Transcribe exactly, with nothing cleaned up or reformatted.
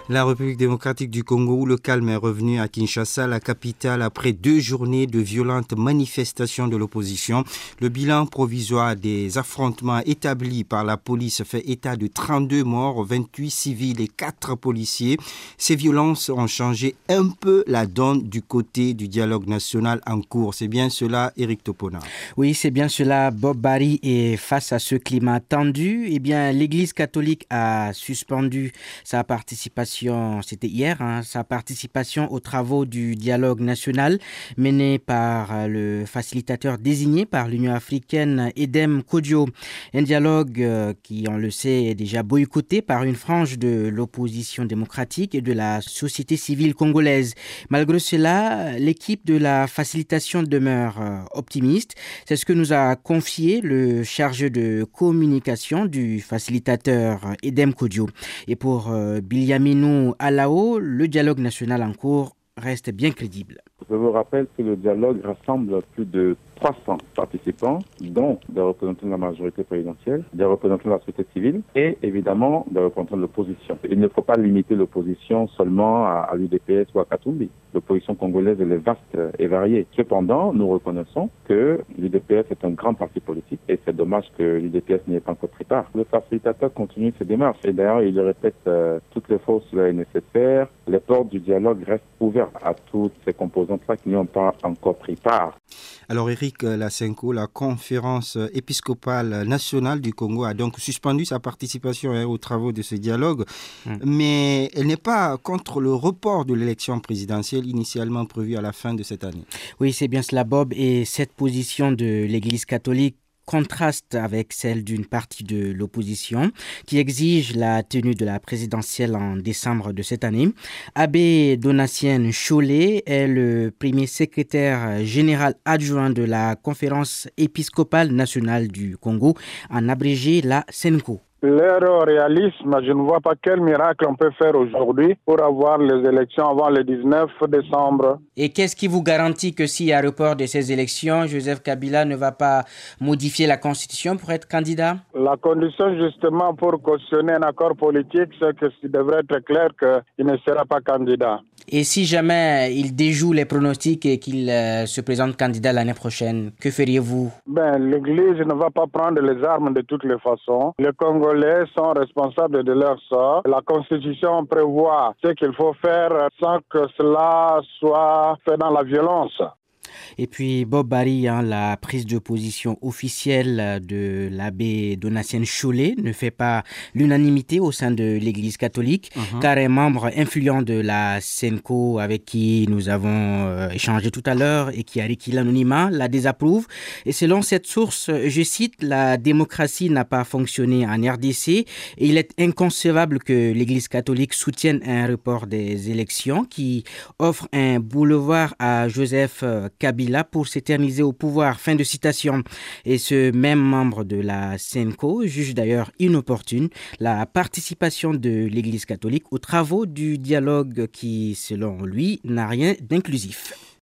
La République démocratique du Congo, où le calme est revenu à Kinshasa, la capitale, après deux journées de violentes manifestations de l'opposition. Le bilan provisoire des affrontements établis par la police fait état de trente-deux morts, vingt-huit civils et quatre policiers. Ces violences ont changé un peu la donne du côté du dialogue national en cours. C'est bien cela, Éric Topona? Oui, c'est bien cela, Bob Barry. Et face à ce climat tendu, eh bien, l'Église catholique a suspendu sa participation, c'était hier, hein, sa participation aux travaux du dialogue national mené par le facilitateur désigné par l'Union africaine, Edem Kodjo. Un dialogue euh, qui, on le sait, est déjà boycotté par une frange de l'opposition démocratique et de la société civile congolaise. Malgré cela, l'équipe de la facilitation demeure euh, optimiste. C'est ce que nous a confié le chargé de communication du facilitateur Edem Kodjo. Et pour euh, Biliamino Alao, le dialogue national en cours reste bien crédible. Je vous rappelle que le dialogue rassemble plus de trois cents participants, dont des représentants de la majorité présidentielle, des représentants de la société civile et évidemment des représentants de l'opposition. Il ne faut pas limiter l'opposition seulement à, à l'U D P S ou à Katumbi. L'opposition congolaise elle est vaste et variée. Cependant, nous reconnaissons que l'U D P S est un grand parti politique et c'est dommage que l'U D P S n'y ait pas encore pris part. Le facilitateur continue ses démarches et d'ailleurs il le répète euh, toutes les fois où cela est nécessaire. Les portes du dialogue restent ouvertes à toutes ces composantes-là qui n'y ont pas encore pris part. Alors Éric Lasenko, la conférence épiscopale nationale du Congo a donc suspendu sa participation hein, aux travaux de ce dialogue, mmh. mais elle n'est pas contre le report de l'élection présidentielle initialement prévue à la fin de cette année. Oui, c'est bien cela, Bob, et cette position de l'Église catholique contraste avec celle d'une partie de l'opposition qui exige la tenue de la présidentielle en décembre de cette année. Abbé Donatien Cholet est le premier secrétaire général adjoint de la conférence épiscopale nationale du Congo, en abrégé la SENCO. Leur réalisme, je ne vois pas quel miracle on peut faire aujourd'hui pour avoir les élections avant le dix-neuf décembre. Et qu'est-ce qui vous garantit que s'il y a report de ces élections, Joseph Kabila ne va pas modifier la Constitution pour être candidat? La condition justement pour cautionner un accord politique, c'est que il devrait être clair qu'il ne sera pas candidat. Et si jamais il déjoue les pronostics et qu'il euh, se présente candidat l'année prochaine, que feriez-vous? Ben, l'Église ne va pas prendre les armes de toutes les façons. Les Congolais sont responsables de leur sort. La Constitution prévoit ce qu'il faut faire sans que cela soit fait dans la violence. Et puis Bob Barry, hein, la prise de position officielle de l'abbé Donatien Cholet ne fait pas l'unanimité au sein de l'Église catholique, uh-huh. car un membre influent de la SENCO avec qui nous avons euh, échangé tout à l'heure et qui a requis l'anonymat la désapprouve. Et selon cette source, je cite, la démocratie n'a pas fonctionné en R D C et il est inconcevable que l'Église catholique soutienne un report des élections qui offre un boulevard à Joseph Kabila pour s'éterniser au pouvoir. Fin de citation. Et ce même membre de la SENCO juge d'ailleurs inopportune la participation de l'Église catholique aux travaux du dialogue qui, selon lui, n'a rien d'inclusif.